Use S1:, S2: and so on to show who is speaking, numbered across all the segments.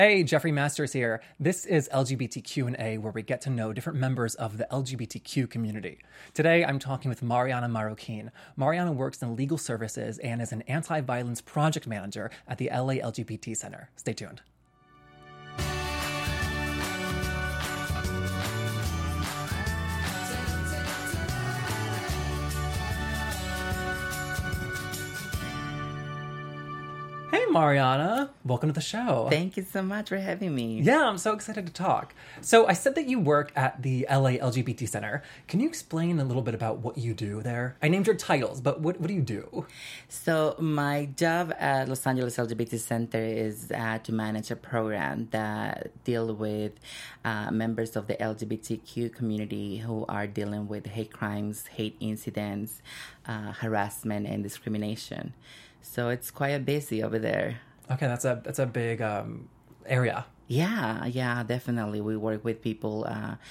S1: Hey, Jeffrey Masters here. This is LGBTQ&A, where we get to know different members of the LGBTQ community. Today, I'm talking with Mariana Marroquin. Mariana works in legal services and is an anti-violence project manager at the LA LGBT Center. Stay tuned. Hey, Mariana. Welcome to the show.
S2: Thank you so much for having me.
S1: Yeah, I'm so excited to talk. So I said that you work at the LA LGBT Center. Can you explain a little bit about what you do there? I named your titles, but what do you do?
S2: So my job at Los Angeles LGBT Center is to manage a program that deal with members of the LGBTQ community who are dealing with hate crimes, hate incidents, harassment, and discrimination. So it's quite busy over there.
S1: Okay, that's a big area.
S2: Yeah, definitely. We work with people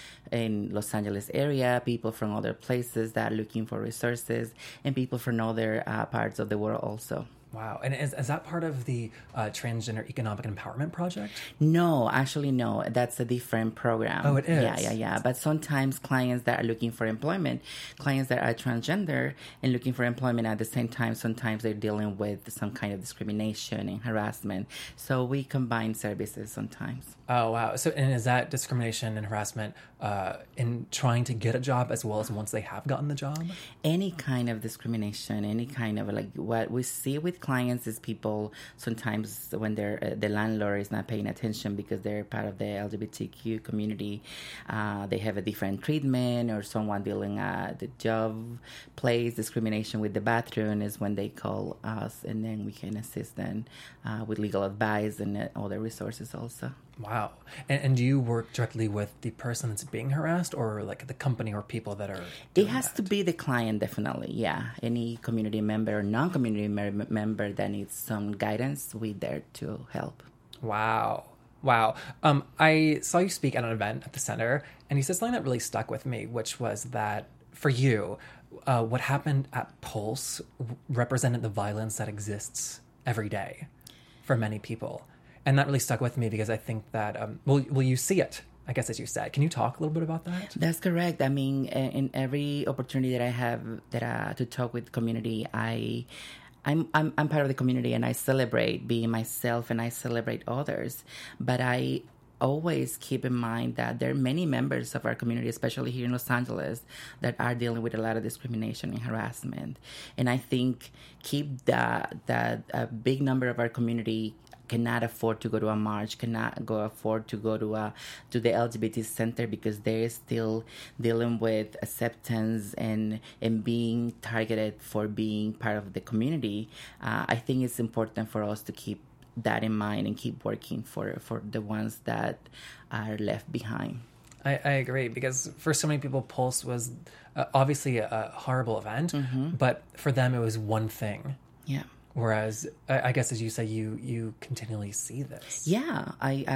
S2: in Los Angeles area, people from other places that are looking for resources, and people from other parts of the world also.
S1: Wow. And is that part of the Transgender Economic Empowerment Project?
S2: No, actually, no. That's a different program.
S1: Oh, it is?
S2: Yeah. But sometimes clients that are looking for employment, clients that are transgender and looking for employment at the same time, sometimes they're dealing with some kind of discrimination and harassment. So we combine services sometimes.
S1: Oh, wow. So, and is that discrimination and harassment in trying to get a job as well as once they have gotten the job?
S2: Any kind of discrimination, any kind of like what we see with clients is people sometimes when the landlord is not paying attention because they're part of the LGBTQ community, they have a different treatment, or someone dealing at the job place discrimination with the bathroom is when they call us, and then we can assist them with legal advice and other resources also.
S1: Wow. And do you work directly with the person that's being harassed, or like the company or people that are
S2: It has to be the client, definitely, yeah. Any community member or non-community member that needs some guidance, we're there to help.
S1: Wow. I saw you speak at an event at the center, and you said something that really stuck with me, which was that for you, what happened at Pulse represented the violence that exists every day for many people. And that really stuck with me because I think that, well, you see it, I guess, as you said. Can you talk a little bit about that?
S2: That's correct. I mean, in every opportunity that I have to talk with community, I'm part of the community, and I celebrate being myself, and I celebrate others. But I always keep in mind that there are many members of our community, especially here in Los Angeles, that are dealing with a lot of discrimination and harassment. And I think keep that a big number of our community cannot afford to go to a march, cannot afford to go to the LGBT center because they're still dealing with acceptance and being targeted for being part of the community. I think it's important for us to keep that in mind and keep working for the ones that are left behind.
S1: I agree, because for so many people, Pulse was obviously a horrible event, but for them it was one thing.
S2: Yeah.
S1: Whereas, I guess, as you say, you continually see this.
S2: Yeah,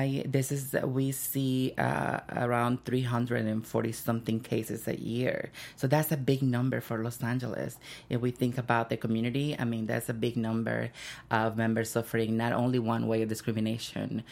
S2: we see around 340 something cases a year. So that's a big number for Los Angeles. If we think about the community, I mean, that's a big number of members suffering not only one way of discrimination,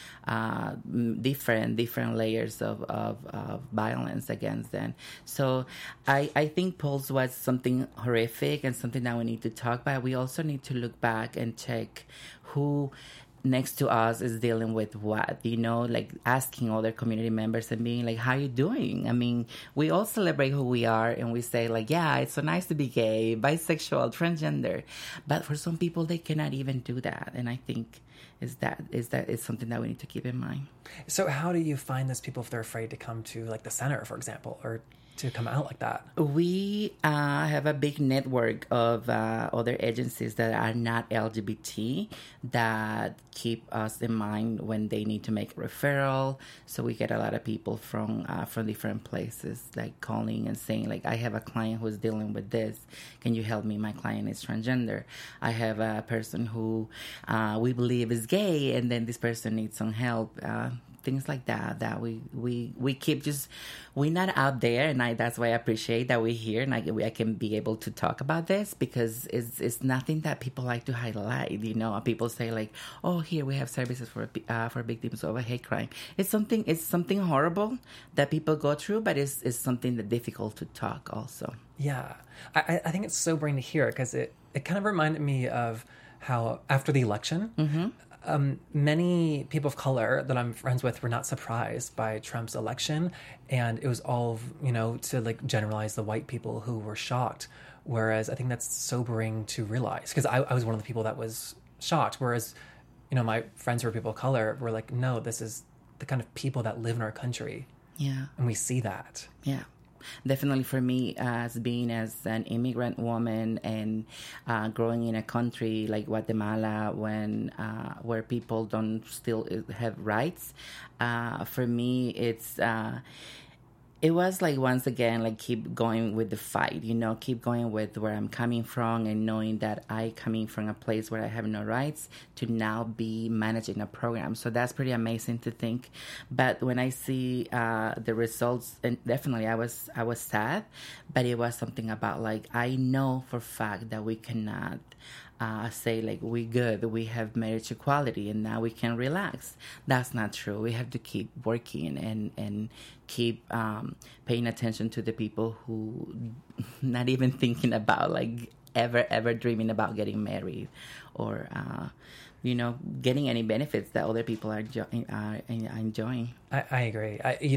S2: different layers of violence against them. So I think Pulse was something horrific and something that we need to talk about. We also need to look back and check who next to us is dealing with what, like asking other community members and being like, how you doing? I mean, we all celebrate who we are, and we say like, yeah, it's so nice to be gay, bisexual, transgender. But for some people, they cannot even do that. And I think is something that we need to keep in mind.
S1: So how do you find those people if they're afraid to come to like the center, for example, or to come out like that?
S2: We have a big network of other agencies that are not LGBT that keep us in mind when they need to make a referral. So we get a lot of people from different places, like calling and saying, like, I have a client who's dealing with this. Can you help me? My client is transgender. I have a person who we believe is gay, and then this person needs some help. things like that we keep just, we're not out there, and that's why I appreciate that we're here, and I can be able to talk about this, because it's nothing that people like to highlight. People say like, oh, here we have services for victims of a hate crime. It's something horrible that people go through, but it's something that's difficult to talk also.
S1: Yeah, I think it's sobering to hear, because it kind of reminded me of how after the election, many people of color that I'm friends with were not surprised by Trump's election, and it was all, to like generalize the white people who were shocked. Whereas I think that's sobering to realize, because I was one of the people that was shocked. Whereas, my friends who are people of color were like, no, this is the kind of people that live in our country.
S2: Yeah.
S1: And we see that.
S2: Yeah. Definitely for me, as an immigrant woman and growing in a country like Guatemala, where people don't still have rights, for me it was like, once again, like, keep going with the fight, keep going with where I'm coming from, and knowing that I coming from a place where I have no rights to now be managing a program. So that's pretty amazing to think. But when I see the results, and definitely I was sad, but it was something about like, I know for a fact that we cannot say like, we good, we have marriage equality and now we can relax. That's not true. We have to keep working and keep paying attention to the people who not even thinking about like ever dreaming about getting married or getting any benefits that other people are enjoying.
S1: I agree.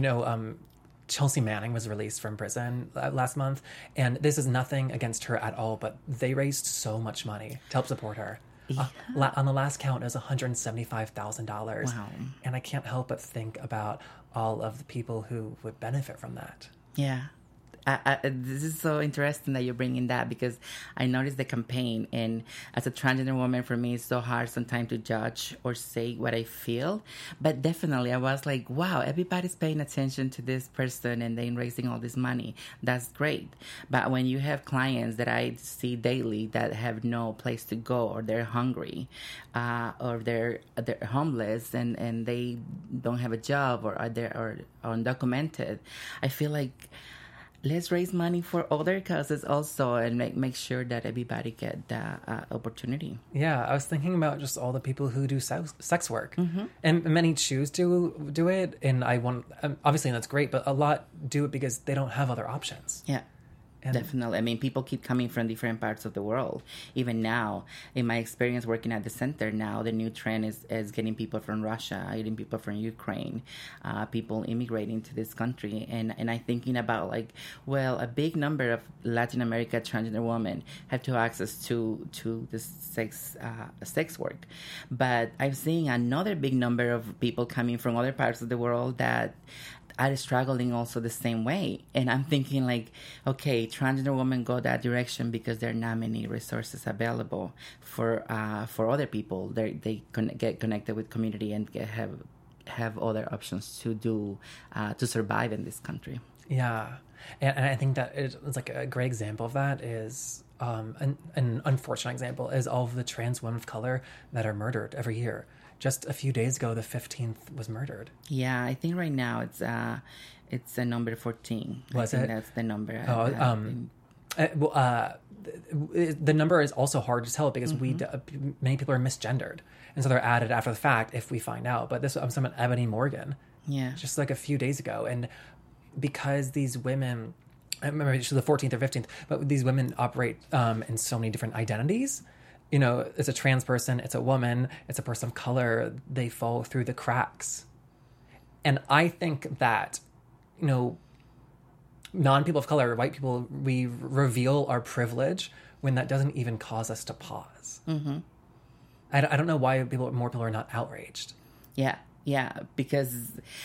S1: Chelsea Manning was released from prison last month, and this is nothing against her at all, but they raised so much money to help support her. Yeah. On the last count, it was $175,000.
S2: Wow.
S1: And I can't help but think about all of the people who would benefit from that.
S2: Yeah. This is so interesting that you're bringing that, because I noticed the campaign, and as a transgender woman, for me, it's so hard sometimes to judge or say what I feel. But definitely, I was like, wow, everybody's paying attention to this person and they're raising all this money. That's great. But when you have clients that I see daily that have no place to go, or they're hungry, or they're homeless and they don't have a job, or are undocumented, I feel like, let's raise money for other causes also, and make sure that everybody get the opportunity.
S1: Yeah, I was thinking about just all the people who do sex work. Mm-hmm. And many choose to do it, and obviously that's great, but a lot do it because they don't have other options.
S2: Yeah. Definitely. I mean, people keep coming from different parts of the world. Even now, in my experience working at the center now, the new trend is getting people from Russia, getting people from Ukraine, people immigrating to this country. And I'm thinking about like, well, a big number of Latin America transgender women have to access to this sex work. But I'm seeing another big number of people coming from other parts of the world that are struggling also the same way. And I'm thinking like, okay, transgender women go that direction because there are not many resources available for other people. They get connected with community and have other options to do to survive in this country.
S1: Yeah, and I think that it's like a great example of that is an unfortunate example is all of the trans women of color that are murdered every year. Just a few days ago, the 15th was murdered.
S2: Yeah, I think right now it's a number 14.
S1: Was
S2: I think
S1: it?
S2: That's the number.
S1: The number is also hard to tell because many people are misgendered, and so they're added after the fact if we find out. But I'm talking about Ebony Morgan.
S2: Yeah,
S1: just like a few days ago, and because these women, I remember it's the 14th or 15th, but these women operate in so many different identities. It's a trans person, it's a woman, it's a person of color. They fall through the cracks. And I think that, non-people of color, white people, we reveal our privilege when that doesn't even cause us to pause. Mm-hmm. I don't know why more people are not outraged.
S2: Yeah, because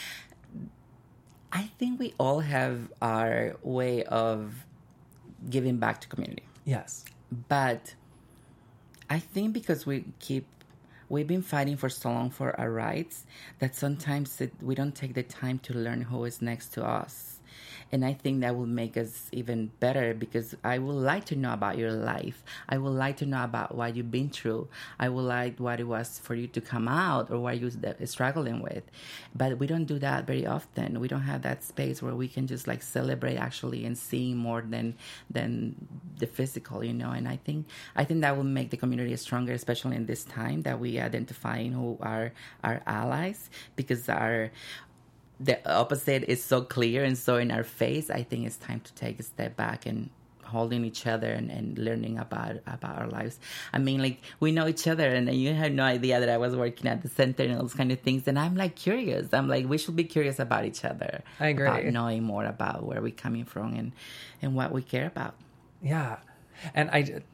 S2: I think we all have our way of giving back to community.
S1: Yes.
S2: But I think because we've been fighting for so long for our rights that sometimes we don't take the time to learn who is next to us. And I think that will make us even better, because I would like to know about your life. I would like to know about what you've been through. I would like what it was for you to come out, or what you're struggling with. But we don't do that very often. We don't have that space where we can just like celebrate actually and see more than the physical, you know. And I think that will make the community stronger, especially in this time that we identifying who are our allies, because the opposite is so clear and so in our face. I think it's time to take a step back and holding each other and learning about our lives. I mean, like, we know each other, and you had no idea that I was working at the center and all those kind of things. And I'm like curious. I'm like, we should be curious about each other.
S1: I agree.
S2: About knowing more about where we're coming from and what we care about.
S1: Yeah. And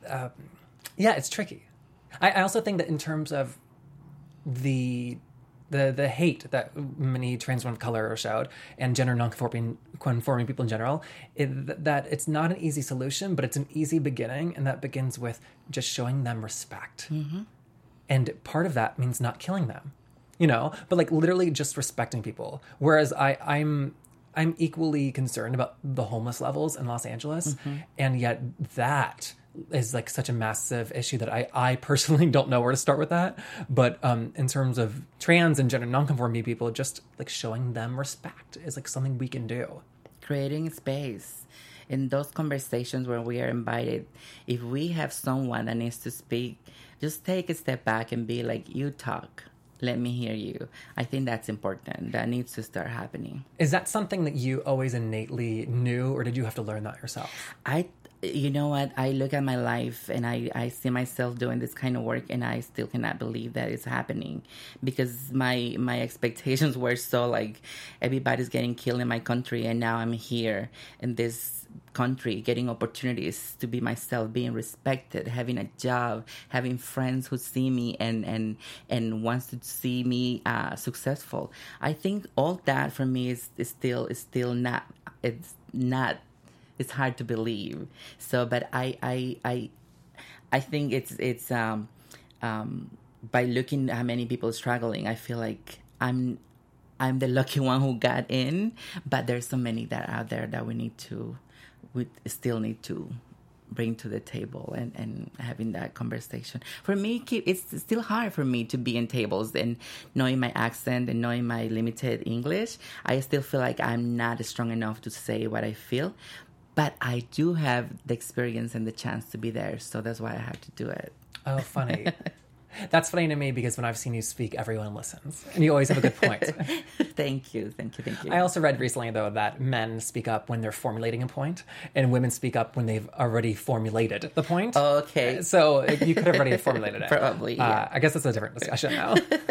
S1: it's tricky. I also think that in terms of the hate that many trans women of color showed, and gender non-conforming people in general, that it's not an easy solution, but it's an easy beginning, and that begins with just showing them respect. Mm-hmm. And part of that means not killing them, you know, but like literally just respecting people. Whereas I'm equally concerned about the homeless levels in Los Angeles, mm-hmm. and yet that is like such a massive issue that I personally don't know where to start with that. But in terms of trans and gender nonconforming people, just like showing them respect is like something we can do.
S2: Creating space in those conversations where we are invited. If we have someone that needs to speak, just take a step back and be like, you talk. Let me hear you. I think that's important. That needs to start happening.
S1: Is that something that you always innately knew, or did you have to learn that yourself?
S2: You know what? I look at my life and I see myself doing this kind of work, and I still cannot believe that it's happening, because my expectations were so like, everybody's getting killed in my country, and now I'm here in this country getting opportunities to be myself, being respected, having a job, having friends who see me and wants to see me successful. I think all that for me is still not, it's hard to believe. So, but I think it's by looking at how many people are struggling, I feel like I'm the lucky one who got in, but there's so many that are out there that we still need to bring to the table and having that conversation. For me, it's still hard for me to be in tables and knowing my accent and knowing my limited English. I still feel like I'm not strong enough to say what I feel. But I do have the experience and the chance to be there, so that's why I have to do it.
S1: Oh, funny. That's funny to me, because when I've seen you speak, everyone listens. And you always have a good point.
S2: Thank you.
S1: I also read recently, though, that men speak up when they're formulating a point, and women speak up when they've already formulated the point.
S2: Okay.
S1: So you could have already formulated it.
S2: Probably, yeah.
S1: I guess that's a different discussion now.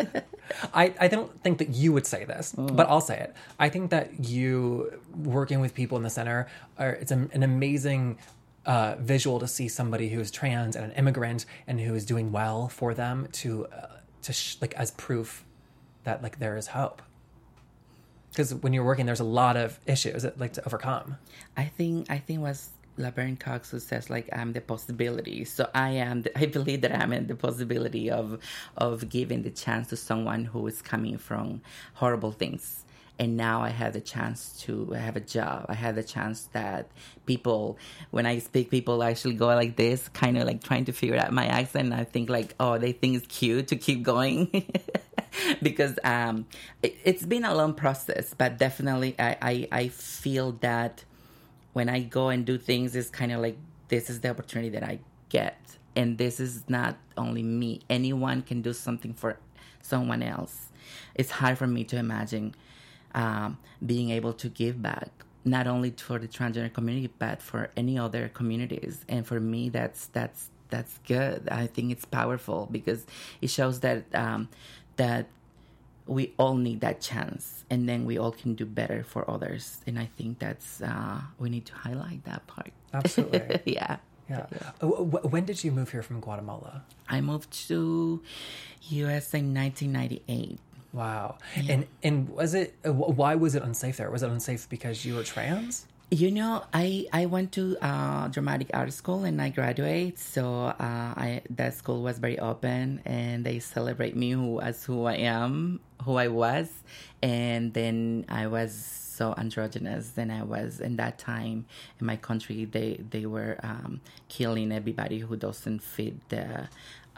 S1: I don't think that you would say this, but I'll say it. I think that you working with people in the center, it's an amazing visual to see somebody who is trans and an immigrant and who is doing well for them to like as proof that like there is hope. Because when you're working, there's a lot of issues that like to overcome.
S2: I think was Laverne Cox who says like, I'm the possibility. So I believe that I'm in the possibility of giving the chance to someone who is coming from horrible things. And now I have the chance to have a job. I have the chance that people, when I speak, people actually go like this, kind of like trying to figure out my accent. And I think like, oh, they think it's cute to keep going. Because it's been a long process. But definitely I feel that when I go and do things, it's kind of like, this is the opportunity that I get. And this is not only me. Anyone can do something for someone else. It's hard for me to imagine being able to give back, not only for the transgender community, but for any other communities. And for me, that's good. I think it's powerful, because it shows that that we all need that chance, and then we all can do better for others. And I think that's we need to highlight that part.
S1: Absolutely.
S2: Yeah.
S1: Yeah. When did you move here from Guatemala?
S2: I moved to U.S. in 1998.
S1: Wow. Yeah. And was it, why was it unsafe there? Was it unsafe because you were trans?
S2: You know, I went to dramatic art school and I graduated. So that school was very open, and they celebrate me as who I am, who I was. And then I was so androgynous. Then I was, in that time in my country, they were killing everybody who doesn't fit the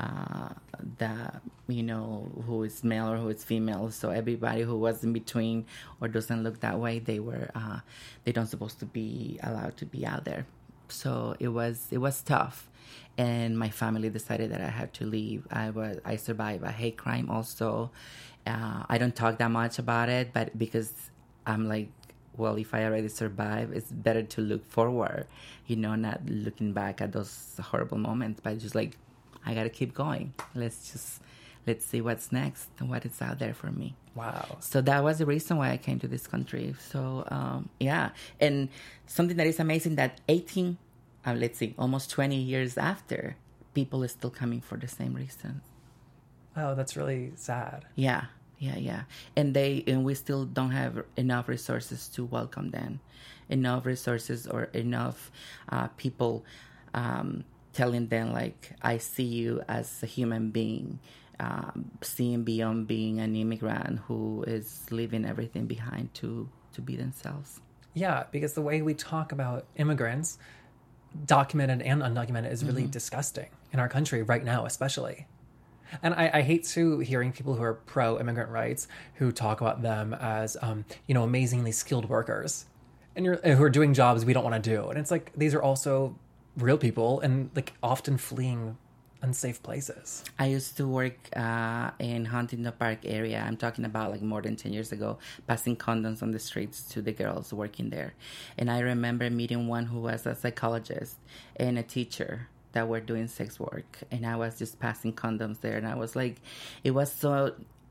S2: who is male or who is female. So everybody who was in between or doesn't look that way, they don't supposed to be allowed to be out there. So it was tough, and my family decided that I had to leave. I survived a hate crime also. I don't talk that much about it, but because I'm like, well, if I already survived, it's better to look forward, not looking back at those horrible moments, but just like, I got to keep going. Let's see what's next and what is out there for me.
S1: Wow.
S2: So that was the reason why I came to this country. So, yeah. And something that is amazing that almost 20 years after, people are still coming for the same reasons.
S1: Oh, that's really sad.
S2: Yeah. And we still don't have enough resources to welcome them. Enough resources or enough people telling them, like, I see you as a human being, seeing beyond being an immigrant who is leaving everything behind to be themselves.
S1: Yeah, because the way we talk about immigrants, documented and undocumented, is really disgusting in our country right now, especially. And I hate too hearing people who are pro-immigrant rights who talk about them as, amazingly skilled workers and who are doing jobs we don't want to do. And it's like, these are also real people and like often fleeing unsafe places.
S2: I used to work in Huntington Park area. I'm talking about like more than 10 years ago, passing condoms on the streets to the girls working there. And I remember meeting one who was a psychologist and a teacher that were doing sex work. And I was just passing condoms there. And I was like, it was so...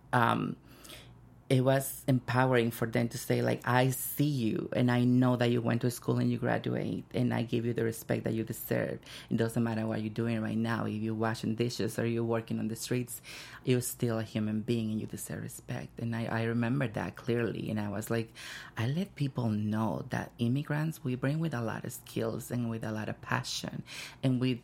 S2: it was empowering for them to say, like, I see you and I know that you went to school and you graduate and I give you the respect that you deserve. It doesn't matter what you're doing right now. If you're washing dishes or you're working on the streets, you're still a human being and you deserve respect. And I remember that clearly. And I was like, I let people know that immigrants, we bring with a lot of skills and with a lot of passion and with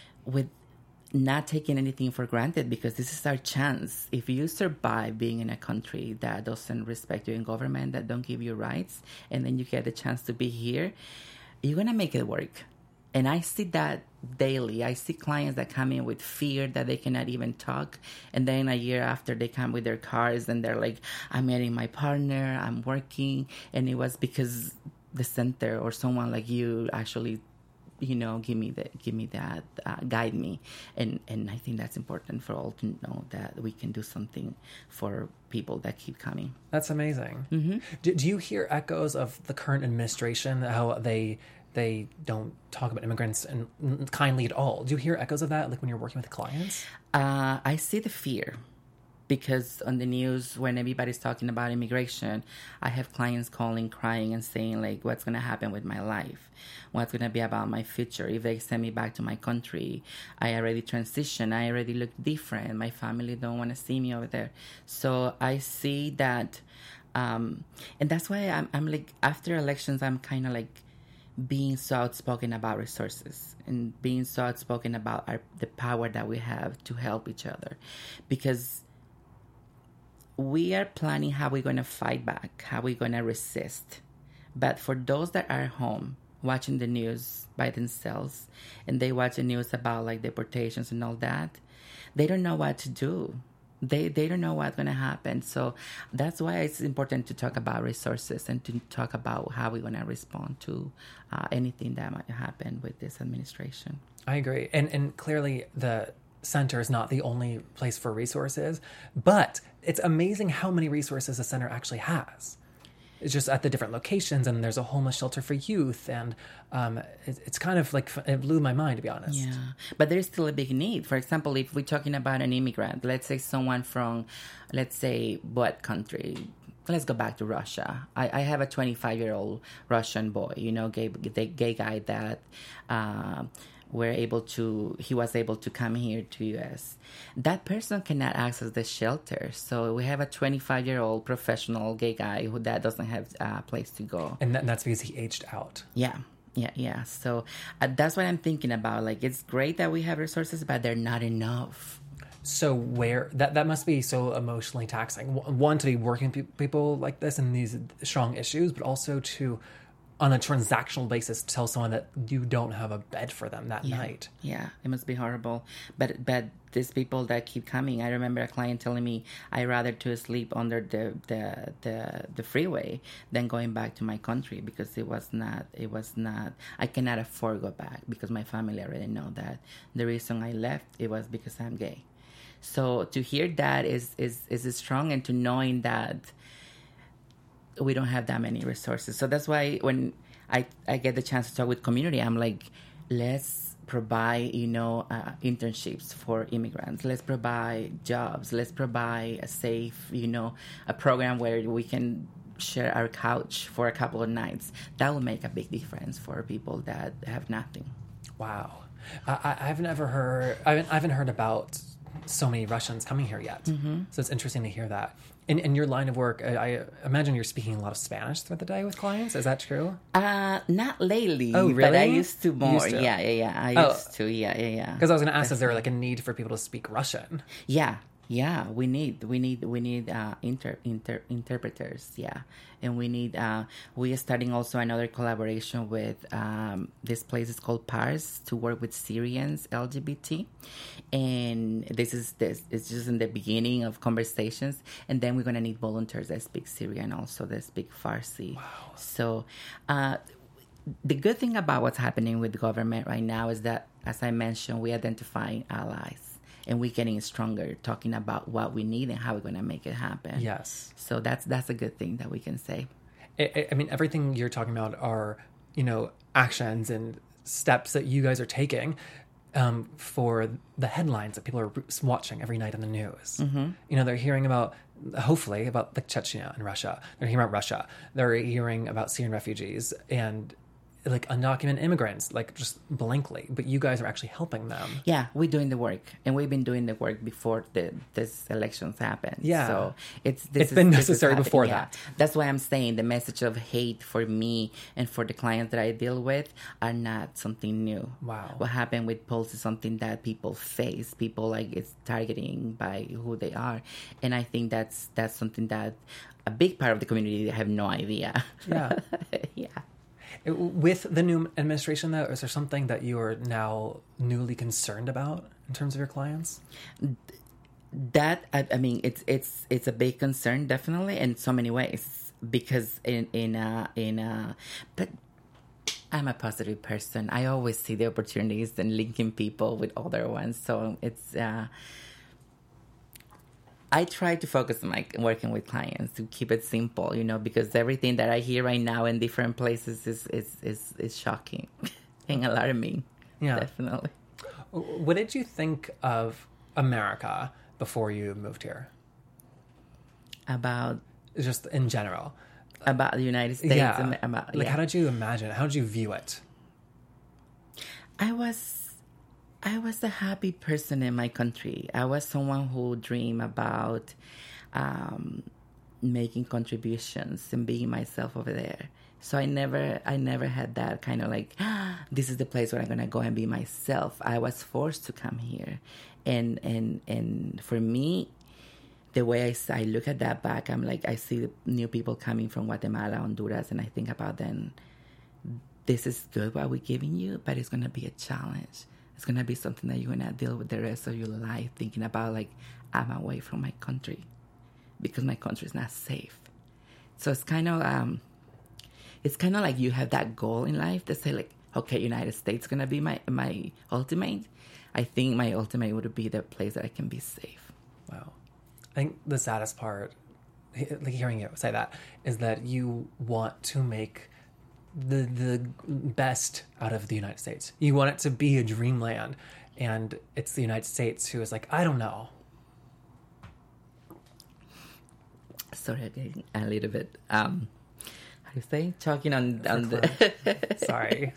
S2: not taking anything for granted, because this is our chance. If you survive being in a country that doesn't respect you in government, that don't give you rights, and then you get the chance to be here, you're going to make it work. And I see that daily. I see clients that come in with fear that they cannot even talk. And then a year after, they come with their cars and they're like, I'm meeting my partner, I'm working. And it was because the center or someone like you actually give me that, guide me. And I think that's important for all to know that we can do something for people that keep coming.
S1: That's amazing.
S2: Mm-hmm.
S1: Do you hear echoes of the current administration, how they don't talk about immigrants and kindly at all? Do you hear echoes of that, like when you're working with clients?
S2: I see the fear. Because on the news, when everybody's talking about immigration, I have clients calling, crying, and saying, like, what's going to happen with my life? What's going to be about my future? If they send me back to my country, I already transitioned. I already look different. My family don't want to see me over there. So I see that. And that's why I'm like, after elections, I'm kind of like being so outspoken about resources and being so outspoken about the power that we have to help each other. Because we are planning how we're going to fight back, how we're going to resist. But for those that are home watching the news by themselves and they watch the news about like deportations and all that, they don't know what to do. They don't know what's going to happen. So that's why it's important to talk about resources and to talk about how we're going to respond to anything that might happen with this administration.
S1: I agree. And clearly the center is not the only place for resources, but it's amazing how many resources the center actually has. It's just at the different locations, and there's a homeless shelter for youth, and it's kind of like, it blew my mind, to be honest.
S2: Yeah, but there's still a big need. For example, if we're talking about an immigrant, let's say someone from, let's say, what country? Let's go back to Russia. I have a 25-year-old Russian boy, gay guy that he was able to come here to U.S. That person cannot access the shelter. So we have a 25-year-old professional gay guy that doesn't have a place to go.
S1: And that's because he aged out.
S2: Yeah. So that's what I'm thinking about. Like, it's great that we have resources, but they're not enough.
S1: So where that must be so emotionally taxing. One, to be working with people like this and these strong issues, but also to, on a transactional basis, tell someone that you don't have a bed for them that night.
S2: Yeah, it must be horrible. But these people that keep coming, I remember a client telling me, I'd rather to sleep under the freeway than going back to my country, because it was not, I cannot afford to go back, because my family already know that the reason I left, it was because I'm gay. So to hear that is strong, and to knowing that we don't have that many resources. So that's why when I get the chance to talk with community, I'm like, let's provide, internships for immigrants. Let's provide jobs. Let's provide a safe, a program where we can share our couch for a couple of nights. That will make a big difference for people that have nothing.
S1: Wow. I haven't heard about so many Russians coming here yet. Mm-hmm. So it's interesting to hear that. In your line of work, I imagine you're speaking a lot of Spanish throughout the day with clients. Is that true?
S2: Not lately.
S1: Oh, really?
S2: But I used to more.
S1: Used to?
S2: Yeah. I used to. Yeah.
S1: Because I was going to ask, is there like a need for people to speak Russian?
S2: Yeah. We need interpreters. Yeah, and we are starting also another collaboration with this place is called PARS, to work with Syrians LGBT, and it's just in the beginning of conversations, and then we're gonna need volunteers that speak Syrian, also that speak Farsi.
S1: Wow.
S2: So the good thing about what's happening with the government right now is that, as I mentioned, we're identifying allies. And we're getting stronger, talking about what we need and how we're going to make it happen.
S1: Yes.
S2: So that's a good thing that we can say.
S1: I mean, everything you're talking about are, actions and steps that you guys are taking for the headlines that people are watching every night on the news. Mm-hmm. They're hearing about, hopefully, about like Chechnya and Russia. They're hearing about Russia. They're hearing about Syrian refugees and like undocumented immigrants, like just blankly, but you guys are actually helping them.
S2: Yeah, we're doing the work, and we've been doing the work before this elections happened.
S1: Yeah,
S2: so it's
S1: been necessary before that.
S2: That's why I'm saying the message of hate for me and for the clients that I deal with are not something new.
S1: Wow,
S2: what happened with Pulse is something that people face. People like it's targeting by who they are, and I think that's something that a big part of the community have no idea.
S1: Yeah,
S2: yeah.
S1: With the new administration, though, is there something that you are now newly concerned about in terms of your clients?
S2: That I mean, it's a big concern, definitely, in so many ways. Because but I'm a positive person. I always see the opportunities and linking people with other ones. So it's. I try to focus on working with clients to keep it simple, because everything that I hear right now in different places is shocking and alarming.
S1: Yeah,
S2: definitely.
S1: What did you think of America before you moved here?
S2: About
S1: just in general,
S2: about the United States.
S1: Yeah. How did you imagine it? How did you view it?
S2: I was a happy person in my country. I was someone who dreamed about making contributions and being myself over there. So I never had that kind of like, this is the place where I'm gonna go and be myself. I was forced to come here, and for me, the way I look at that back, I'm like, I see new people coming from Guatemala, Honduras, and I think about then, this is good what we're giving you, but it's gonna be a challenge. It's going to be something that you're going to deal with the rest of your life, thinking about, like, I'm away from my country because my country is not safe. So it's kind of like you have that goal in life to say, like, okay, United States is going to be my ultimate. I think my ultimate would be the place that I can be safe.
S1: Wow. I think the saddest part, like hearing you say that, is that you want to make the best out of the United States. You want it to be a dreamland, and it's the United States who is like, I don't know.
S2: Sorry, I'm getting a little bit how do you say, talking on the
S1: sorry.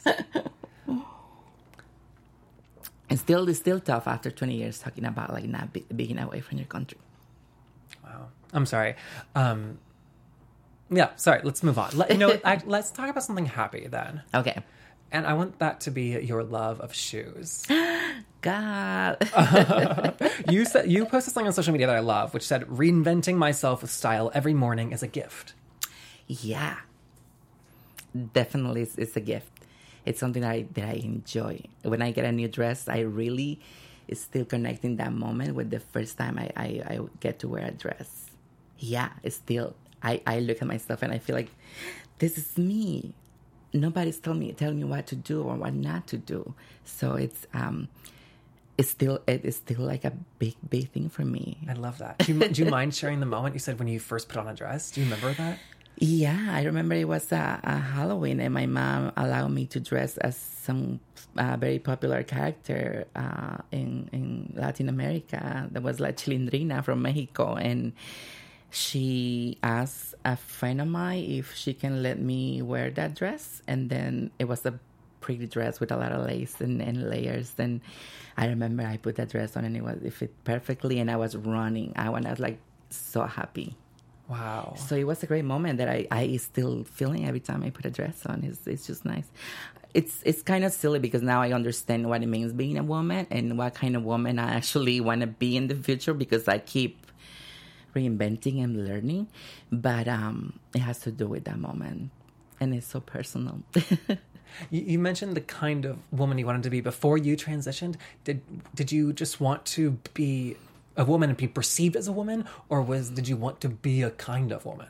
S2: And it's still tough after 20 years talking about like not being away from your country.
S1: Wow, I'm sorry. Yeah, sorry, let's move on. Let's talk about something happy then.
S2: Okay.
S1: And I want that to be your love of shoes.
S2: God.
S1: You posted something on social media that I love, which said, "Reinventing myself with style every morning is a gift."
S2: Yeah. Definitely, it's a gift. It's something that I enjoy. When I get a new dress, I really is still connecting that moment with the first time I get to wear a dress. Yeah, it's still, I look at myself and I feel like, this is me. Nobody's telling me what to do or what not to do. So it's still like a big thing for me.
S1: I love that. Do you mind sharing the moment you said when you first put on a dress? Do you remember that?
S2: Yeah, I remember it was a Halloween, and my mom allowed me to dress as some very popular character in Latin America. That was La Chilindrina from Mexico, and she asked a friend of mine if she can let me wear that dress, and then it was a pretty dress with a lot of lace and layers. And I remember I put that dress on, and it fit perfectly, and I was running. I was like so happy.
S1: Wow.
S2: So it was a great moment that I still feeling every time I put a dress on. It's just nice. It's kind of silly because now I understand what it means being a woman and what kind of woman I actually want to be in the future, because I keep reinventing and learning. But it has to do with that moment, and it's so personal.
S1: You mentioned the kind of woman you wanted to be before you transitioned. Did you just want to be a woman and be perceived as a woman, or did you want to be a kind of woman?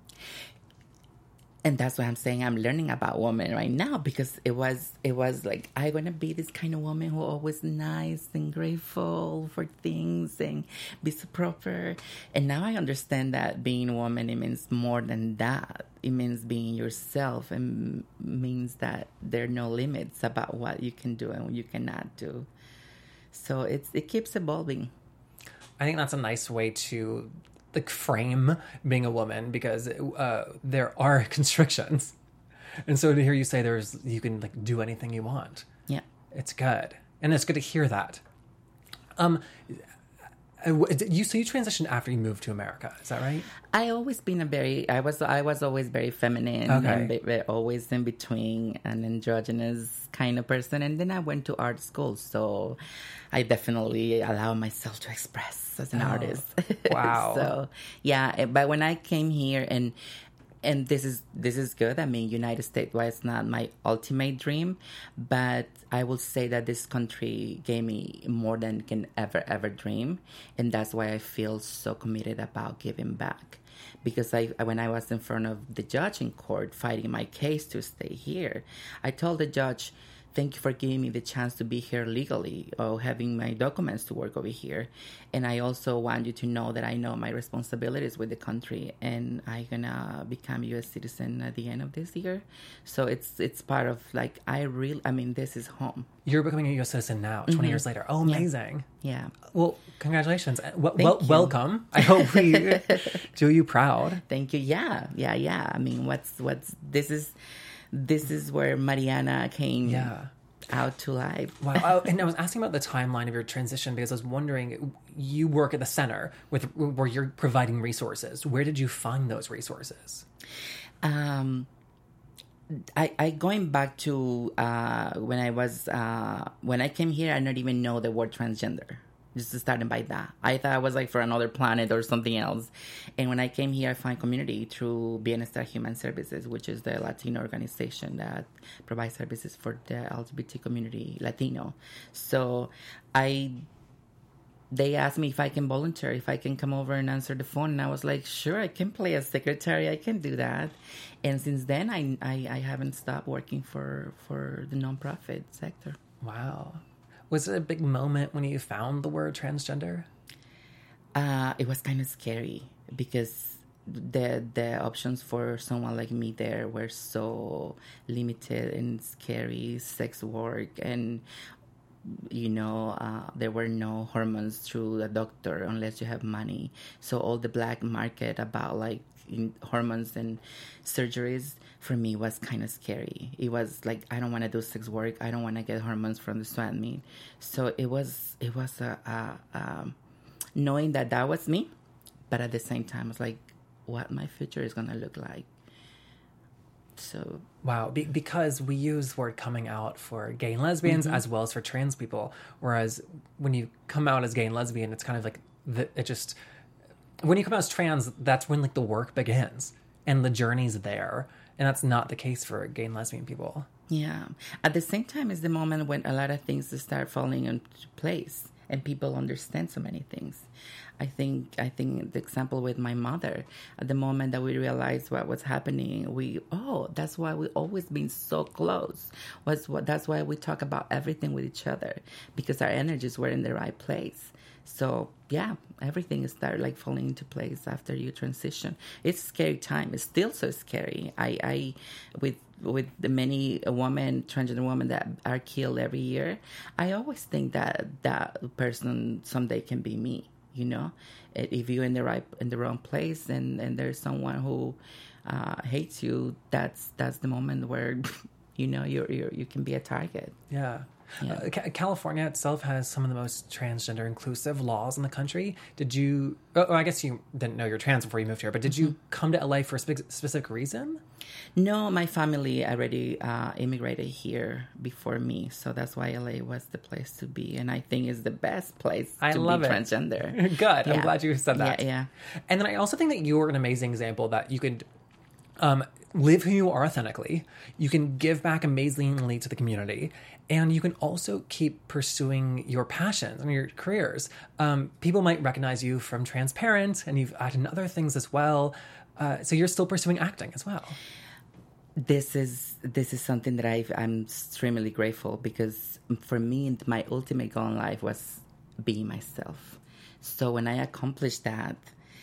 S2: And that's what I'm saying. I'm learning about women right now, because it was like, I want to be this kind of woman who always nice and grateful for things and be so proper. And now I understand that being a woman, it means more than that. It means being yourself, and means that there are no limits about what you can do and what you cannot do. So it keeps evolving.
S1: I think that's a nice way to frame being a woman, because there are constrictions, and so to hear you say you can do anything you want,
S2: yeah,
S1: it's good, and it's good to hear that. You transitioned after you moved to America, is that right?
S2: I always been I was always very feminine,
S1: okay.
S2: and always in between, an androgynous kind of person. And then I went to art school, so I definitely allow myself to express as an artist.
S1: Wow.
S2: So yeah, but when I came here, and this is good. I mean, United States was not my ultimate dream, but I will say that this country gave me more than can ever dream, and that's why I feel so committed about giving back. Because when I was in front of the judge in court fighting my case to stay here, I told the judge, "Thank you for giving me the chance to be here legally, or having my documents to work over here. And I also want you to know that I know my responsibilities with the country, and I'm gonna become U.S. citizen at the end of this year." So it's part of this is home.
S1: You're becoming a U.S. citizen now, 20 years later. Oh, amazing.
S2: Yeah.
S1: Well, congratulations.
S2: You.
S1: Welcome. I hope we do you proud.
S2: Thank you. Yeah. I mean, this is where Mariana came out to life.
S1: Wow. And I was asking about the timeline of your transition, because I was wondering, you work at the center where you're providing resources. Where did you find those resources?
S2: I going back to when I came here, I didn't even know the word transgender. Just starting by that, I thought I was for another planet or something else. And when I came here, I found community through Bienestar Human Services, which is the Latino organization that provides services for the LGBT community, Latino. So they asked me if I can volunteer, if I can come over and answer the phone. And I was like, sure, I can play as secretary. I can do that. And since then, I haven't stopped working for the nonprofit sector.
S1: Wow. Was it a big moment when you found the word transgender?
S2: It was kind of scary, because the options for someone like me there were so limited and scary. Sex work, and there were no hormones through a doctor unless you have money. So all the black market about hormones and surgeries for me was kind of scary. It was I don't want to do sex work. I don't want to get hormones from the swap meet. So it was knowing that was me, but at the same time, it's what my future is gonna look like. So
S1: Wow, because we use the word coming out for gay and lesbians as well as for trans people. Whereas when you come out as gay and lesbian, it's kind of like when you come out as trans, that's when like the work begins and the journey's there, and that's not the case for gay and lesbian people.
S2: yeah, at the same time is the moment when a lot of things start falling into place and people understand so many things. I think the example with my mother, at the moment that we realized what was happening, that's why we always been so close. That's why we talk about everything with each other, because our energies were in the right place. So yeah, everything started like falling into place after you transition. It's a scary time. It's still so scary. I with the many transgender women that are killed every year, I always think that person someday can be me. You know, if you're in the wrong place and there's someone who hates you, that's the moment where you know you can be a target.
S1: Yeah. California itself has some of the most transgender inclusive laws in the country. Did you? Oh, I guess you didn't know you're trans before you moved here, but did you come to LA for a specific reason?
S2: No, my family already immigrated here before me, so that's why LA was the place to be, and I think it's the best place to be transgender.
S1: Good. Yeah. I'm glad you said that.
S2: Yeah.
S1: And then I also think that you're an amazing example that you could live who you are authentically. You can give back amazingly to the community, and you can also keep pursuing your passions and your careers. People might recognize you from Transparent, and you've added other things as well. So you're still pursuing acting as well.
S2: This is something that I'm extremely grateful, because for me, my ultimate goal in life was being myself. So when I accomplished that,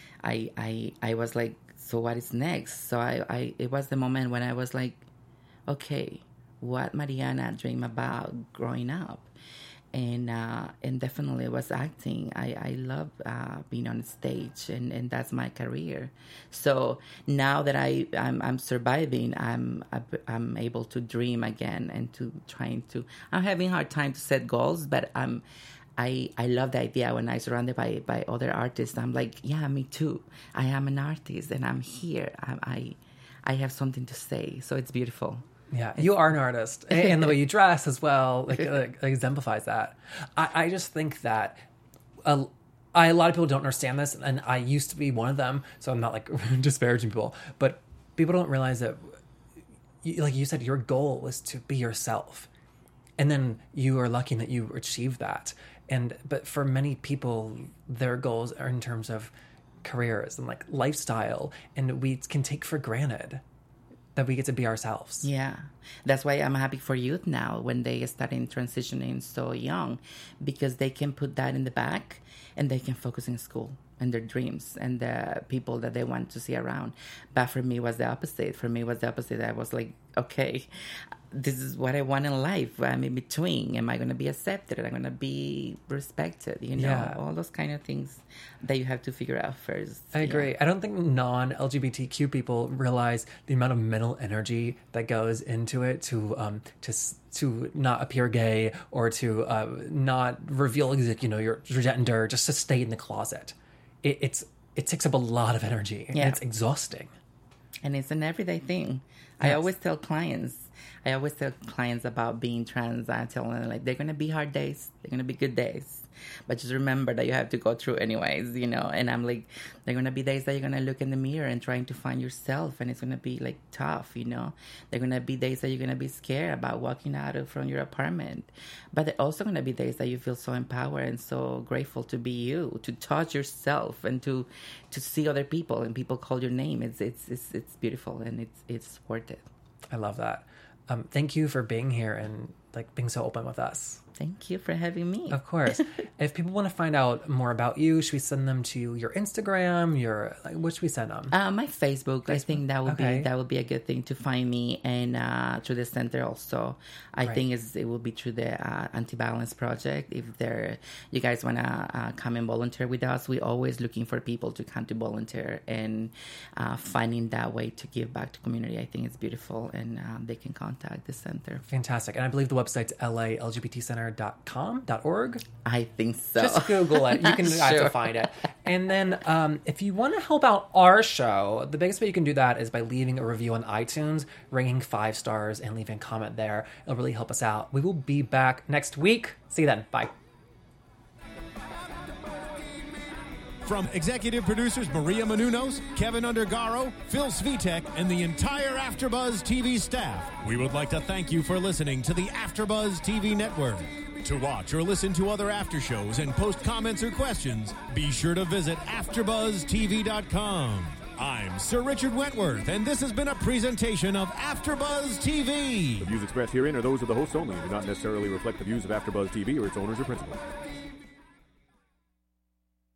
S2: I was like, so what is next? So it was the moment when I was like, okay, what Mariana dreamed about growing up? And definitely it was acting. I love being on stage, and that's my career. So now that I'm surviving, I'm able to dream again and I'm having a hard time to set goals, but I love the idea when I'm surrounded by other artists. I'm like, yeah, me too. I am an artist and I'm here. I have something to say. So it's beautiful.
S1: Yeah, you are an artist, and the way you dress as well like exemplifies that. I just think that a lot of people don't understand this, and I used to be one of them, so I'm not like disparaging people, but people don't realize that, like you said, your goal was to be yourself, and then you are lucky that you achieved that. But for many people, their goals are in terms of careers and like lifestyle, and we can take for granted that we get to be ourselves.
S2: Yeah. That's why I'm happy for youth now when they start transitioning so young, because they can put that in the back and they can focus in school and their dreams and the people that they want to see around. But for me, it was the opposite. I was like, okay, this is what I want in life. I'm in between. Am I going to be accepted? Am I going to be respected? You know, all those kind of things that you have to figure out first.
S1: I agree. I don't think non-LGBTQ people realize the amount of mental energy that goes into it to not appear gay or to not reveal your gender, just to stay in the closet. It takes up a lot of energy, and it's exhausting.
S2: And it's an everyday thing. Yes. I always tell clients about being trans. I tell them, like, they're going to be hard days. They're going to be good days. But just remember that you have to go through anyways, And I'm like, they're going to be days that you're going to look in the mirror and trying to find yourself. And it's going to be, like, tough, They're going to be days that you're going to be scared about walking out from your apartment. But they're also going to be days that you feel so empowered and so grateful to be you, to touch yourself and to see other people and people call your name. It's beautiful and it's worth it.
S1: I love that. Thank you for being here and being so open with us.
S2: Thank you for having me.
S1: Of course. If people want to find out more about you, should we send them to your Instagram? What should we send them?
S2: My Facebook. I think that would be a good thing to find me, and through the center also. I think it will be through the Anti-Violence Project. If you guys want to come and volunteer with us, we're always looking for people to come to volunteer, and finding that way to give back to community. I think it's beautiful, and they can contact the center.
S1: Fantastic. And I believe the website's lalgbtcenter.com.org.
S2: I think so.
S1: Just Google it. You can have to find it. And then if you want to help out our show, the biggest way you can do that is by leaving a review on iTunes, ringing 5 stars, and leaving a comment there. It'll really help us out. We will be back next week. See you then. Bye.
S3: From executive producers Maria Menounos, Kevin Undergaro, Phil Svitek, and the entire AfterBuzz TV staff, we would like to thank you for listening to the AfterBuzz TV network. To watch or listen to other after shows and post comments or questions, be sure to visit AfterBuzzTV.com. I'm Sir Richard Wentworth, and this has been a presentation of AfterBuzz TV.
S4: The views expressed herein are those of the hosts only and do not necessarily reflect the views of AfterBuzz TV or its owners or principals.